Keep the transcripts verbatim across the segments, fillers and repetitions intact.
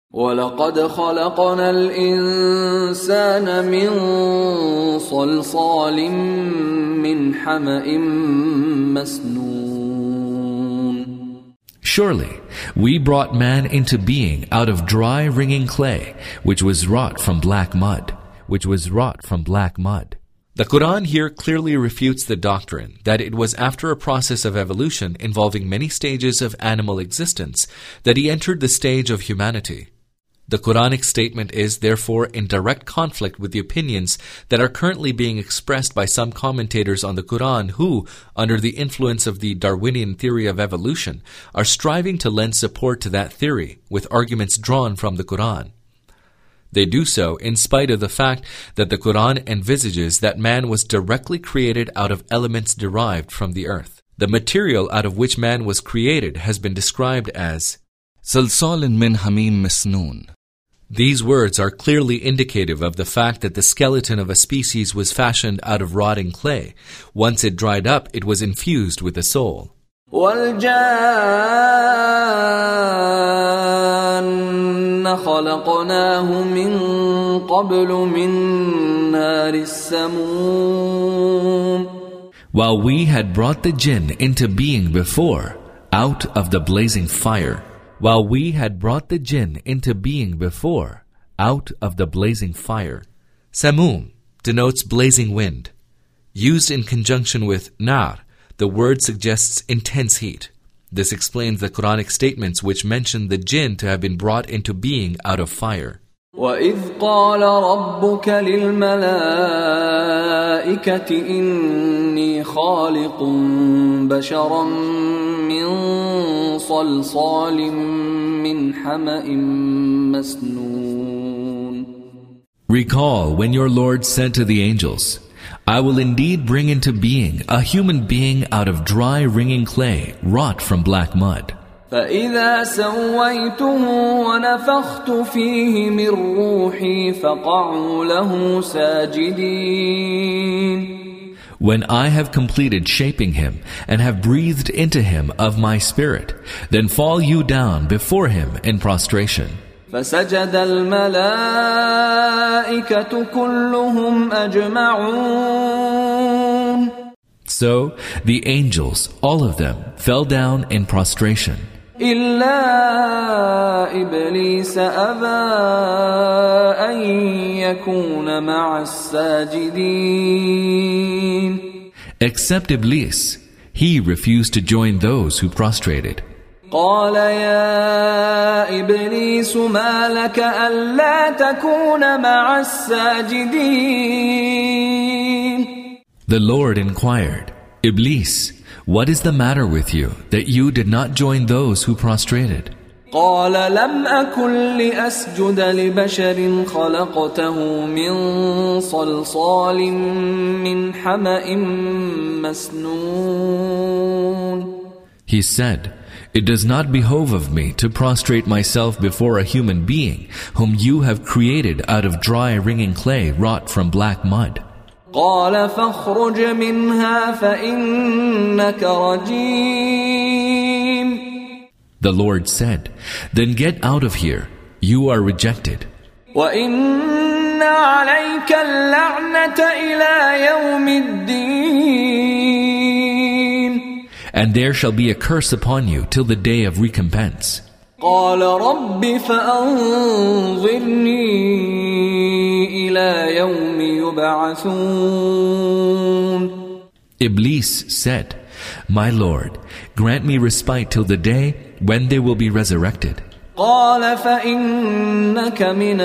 وَلَقَدْ خَلَقْنَا الْإِنسَانَ مِنْ صَلْصَالٍ مِّنْ حَمَإٍ مَسْنُونٍ. Surely, we brought man into being out of dry wringing clay, which was wrought from black mud, which was wrought from black mud. The Quran here clearly refutes the doctrine that it was after a process of evolution involving many stages of animal existence that he entered the stage of humanity. The Quranic statement is therefore in direct conflict with the opinions that are currently being expressed by some commentators on the Quran who, under the influence of the Darwinian theory of evolution, are striving to lend support to that theory with arguments drawn from the Quran. They do so in spite of the fact that the Quran envisages that man was directly created out of elements derived from the earth. The material out of which man was created has been described as Salsalin min hamim masnoon. These words are clearly indicative of the fact that the skeleton of a species was fashioned out of rotting clay. Once it dried up, it was infused with a soul. وَالْجَانَّ خَلَقْنَاهُ مِنْ قَبْلُ مِنْ نَارِ السَّمُومِ. While we had brought the jinn into being before, out of the blazing fire. While we had brought the jinn into being before, out of the blazing fire. Samum denotes blazing wind. Used in conjunction with nar, the word suggests intense heat. This explains the Quranic statements which mention the jinn to have been brought into being out of fire. وَإِذْ قَالَ رَبُّكَ لِلْمَلَائِكَةِ إِنِّي خَالِقٌ بَشَرًا مِّن صَلْصَالٍ مِّنْ حَمَإٍ مَسْنُونٍ. Recall when your Lord said to the angels, I will indeed bring into being a human being out of dry wringing clay, wrought from black mud. فَإِذَا سَوَّيْتُهُ وَنَفَخْتُ فِيهِ مِنْ رُوحِي فَقَعُوا لَهُ سَاجِدِينَ. When I have completed shaping him and have breathed into him of my spirit, then fall you down before him in prostration. فَسَجَدَ الْمَلَائِكَةُ كُلُّهُمْ أَجْمَعُونَ. So the angels, all of them, fell down in prostration. إِلَّا إِبْلِيسَ أَبَى أَن يَكُونَ مَعَ السَّاجِدِينَ. Except Iblis, he refused to join those who prostrated. قال يا إبليس ما لك ألا تكون مع الساجدين. The Lord inquired, Iblis, what is the matter with you that you did not join those who prostrated? قال لم أكن لأسجد لبشر خلقته من صلصال من حمأ مسنون. He said, it does not behove of me to prostrate myself before a human being whom you have created out of dry wringing clay wrought from black mud. قال فاخرج منها فإنك رجيم. The Lord said, then get out of here, you are rejected. وإن عليك اللعنة إلى يوم الدين. And there shall be a curse upon you till the day of recompense. قال رب فأنظرني إلى يوم يبعثون. Iblis said, my Lord, grant me respite till the day when they will be resurrected. قال فإنك من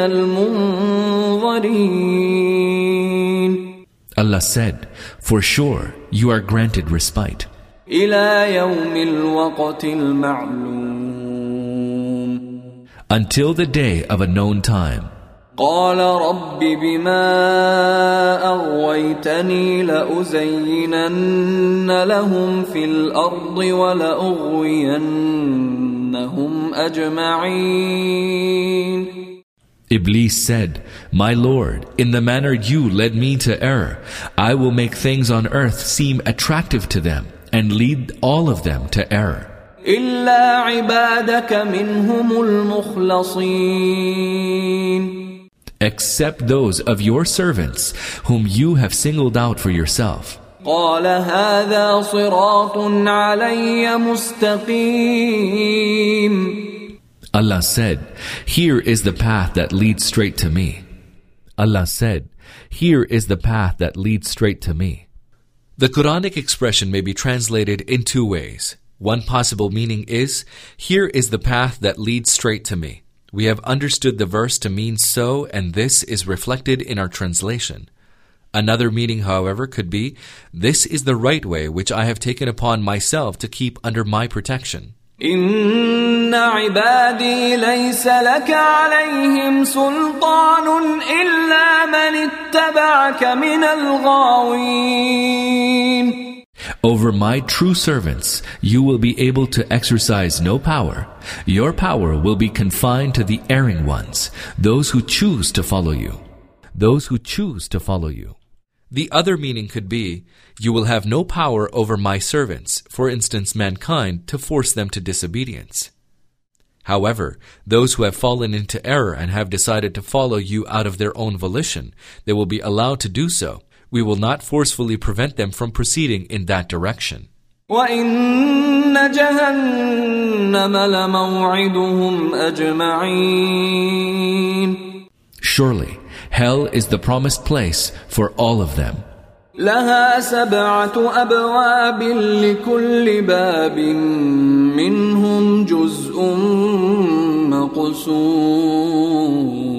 المنظرين. Allah said, for sure you are granted respite. إلى يوم الوقت المعلوم. Until the day of a known time. قال رب بما أغويتني لأزينن لهم في الأرض ولأغوينهم أجمعين. Iblis said, my Lord, in the manner you led me to error, I will make things on earth seem attractive to them and lead all of them to error. إلا عبادك منهم المخلصين. Except those of your servants whom you have singled out for yourself. قال هذا صراط علي مستقيم. Allah said, here is the path that leads straight to me. Allah said, here is the path that leads straight to me. The Quranic expression may be translated in two ways. One possible meaning is, here is the path that leads straight to me. We have understood the verse to mean so, and this is reflected in our translation. Another meaning, however, could be, this is the right way which I have taken upon myself to keep under my protection. إن عبادي ليس لك عليهم سلطان إلا من اتبعك من الغاوين. Over my true servants, you will be able to exercise no power. Your power will be confined to the erring ones, those who choose to follow you. Those who choose to follow you. The other meaning could be, you will have no power over my servants, for instance mankind, to force them to disobedience. However, those who have fallen into error and have decided to follow you out of their own volition, they will be allowed to do so. We will not forcefully prevent them from proceeding in that direction. وَإِنَّ جَهَنَّمَ لَمَوْعِدُهُمْ أَجْمَعِينَ. Surely, hell is the promised place for all of them. لها سبعة أبواب لكل باب منهم جزء مقسوم.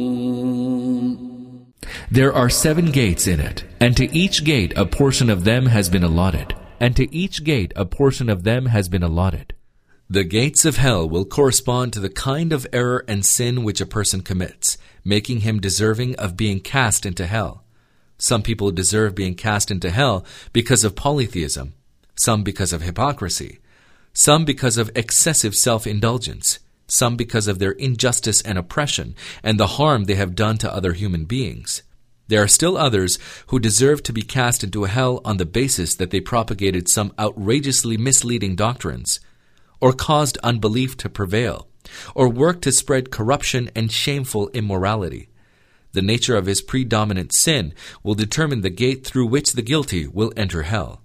There are seven gates in it, and to each gate a portion of them has been allotted. And to each gate a portion of them has been allotted. The gates of hell will correspond to the kind of error and sin which a person commits, making him deserving of being cast into hell. Some people deserve being cast into hell because of polytheism, some because of hypocrisy, some because of excessive self-indulgence, some because of their injustice and oppression and the harm they have done to other human beings. There are still others who deserve to be cast into hell on the basis that they propagated some outrageously misleading doctrines, or caused unbelief to prevail, or worked to spread corruption and shameful immorality. The nature of his predominant sin will determine the gate through which the guilty will enter hell.